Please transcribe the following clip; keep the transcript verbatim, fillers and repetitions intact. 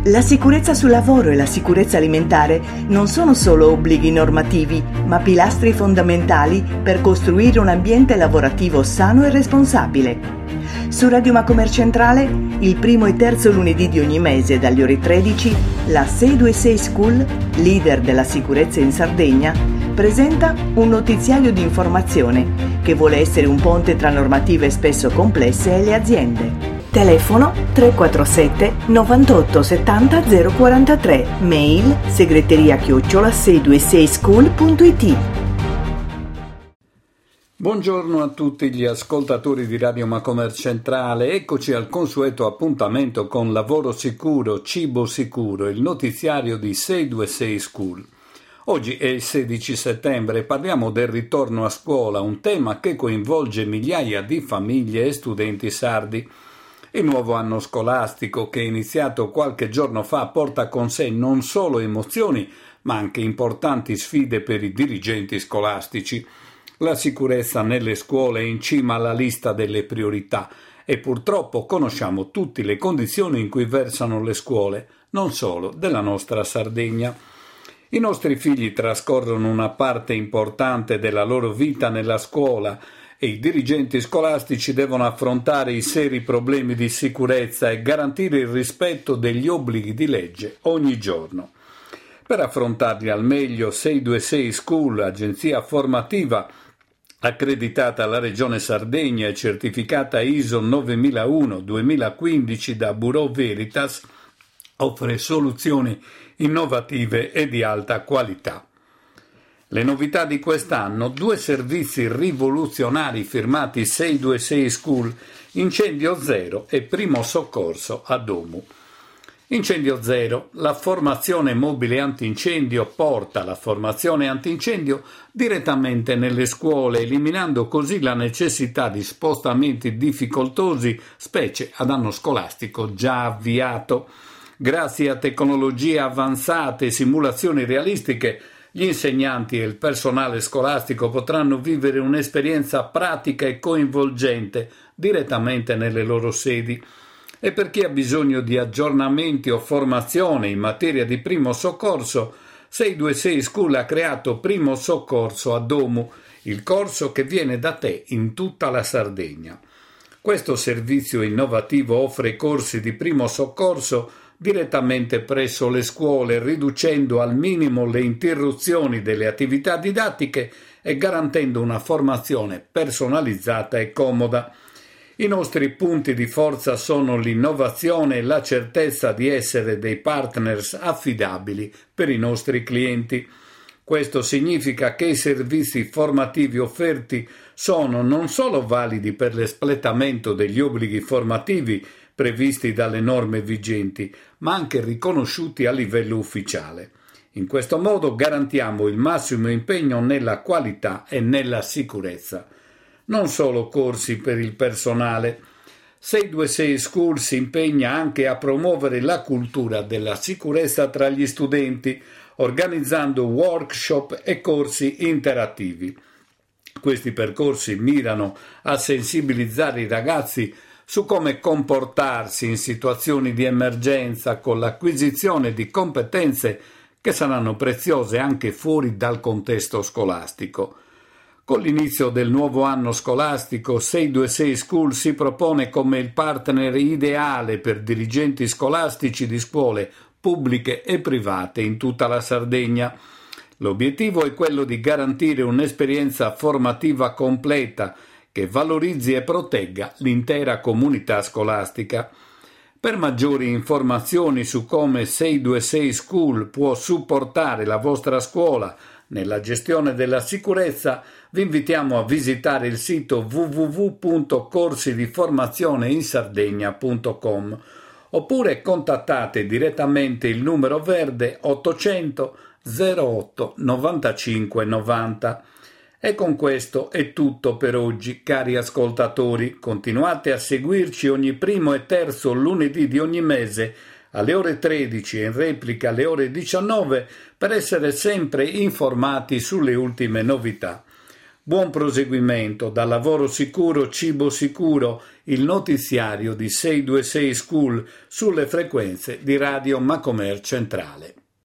La sicurezza sul lavoro e la sicurezza alimentare non sono solo obblighi normativi, ma pilastri fondamentali per costruire un ambiente lavorativo sano e responsabile. Su Radio Macomer Centrale, il primo e terzo lunedì di ogni mese dalle ore tredici, la sei due sei School, leader della sicurezza in Sardegna, presenta un notiziario di informazione che vuole essere un ponte tra normative spesso complesse e le aziende. Telefono tre quattro sette novantotto settanta zero quarantatré, mail segreteria chiocciola sei due sei school punto it. Buongiorno a tutti gli ascoltatori di Radio Macomer Centrale, eccoci al consueto appuntamento con Lavoro Sicuro, Cibo Sicuro, il notiziario di sei due sei School. Oggi è il sedici settembre e parliamo del ritorno a scuola, un tema che coinvolge migliaia di famiglie e studenti sardi. Il nuovo anno scolastico, che è iniziato qualche giorno fa, porta con sé non solo emozioni, ma anche importanti sfide per i dirigenti scolastici. La sicurezza nelle scuole è in cima alla lista delle priorità e purtroppo conosciamo tutte le condizioni in cui versano le scuole, non solo della nostra Sardegna. I nostri figli trascorrono una parte importante della loro vita nella scuola e i dirigenti scolastici devono affrontare i seri problemi di sicurezza e garantire il rispetto degli obblighi di legge ogni giorno. Per affrontarli al meglio, sei due sei School, agenzia formativa accreditata alla Regione Sardegna e certificata I S O novemilauno duemilaquindici da Bureau Veritas, offre soluzioni innovative e di alta qualità. Le novità di quest'anno: due servizi rivoluzionari firmati sei due sei School, Incendio Zero e Primo Soccorso a Domu. Incendio Zero, la formazione mobile antincendio porta la formazione antincendio direttamente nelle scuole, eliminando così la necessità di spostamenti difficoltosi, specie ad anno scolastico già avviato. Grazie a tecnologie avanzate e simulazioni realistiche, gli insegnanti e il personale scolastico potranno vivere un'esperienza pratica e coinvolgente direttamente nelle loro sedi. E per chi ha bisogno di aggiornamenti o formazione in materia di primo soccorso, sei due sei School ha creato Primo Soccorso a Domu, il corso che viene da te in tutta la Sardegna. Questo servizio innovativo offre corsi di primo soccorso direttamente presso le scuole, riducendo al minimo le interruzioni delle attività didattiche e garantendo una formazione personalizzata e comoda. I nostri punti di forza sono l'innovazione e la certezza di essere dei partners affidabili per i nostri clienti. Questo significa che i servizi formativi offerti sono non solo validi per l'espletamento degli obblighi formativi previsti dalle norme vigenti, ma anche riconosciuti a livello ufficiale. In questo modo garantiamo il massimo impegno nella qualità e nella sicurezza. Non solo corsi per il personale. sei due sei School si impegna anche a promuovere la cultura della sicurezza tra gli studenti, organizzando workshop e corsi interattivi. Questi percorsi mirano a sensibilizzare i ragazzi su come comportarsi in situazioni di emergenza, con l'acquisizione di competenze che saranno preziose anche fuori dal contesto scolastico. Con l'inizio del nuovo anno scolastico, sei due sei School si propone come il partner ideale per dirigenti scolastici di scuole pubbliche e private in tutta la Sardegna. L'obiettivo è quello di garantire un'esperienza formativa completa che valorizzi e protegga l'intera comunità scolastica. Per maggiori informazioni su come sei due sei School può supportare la vostra scuola nella gestione della sicurezza, vi invitiamo a visitare il sito w w w punto corsi di formazione in sardegna punto com oppure contattate direttamente il numero verde ottocento zero otto novantacinque novanta. E con questo è tutto per oggi, cari ascoltatori. Continuate a seguirci ogni primo e terzo lunedì di ogni mese alle ore tredici e in replica alle ore diciannove per essere sempre informati sulle ultime novità. Buon proseguimento da Lavoro Sicuro, Cibo Sicuro, il notiziario di sei due sei School sulle frequenze di Radio Macomer Centrale.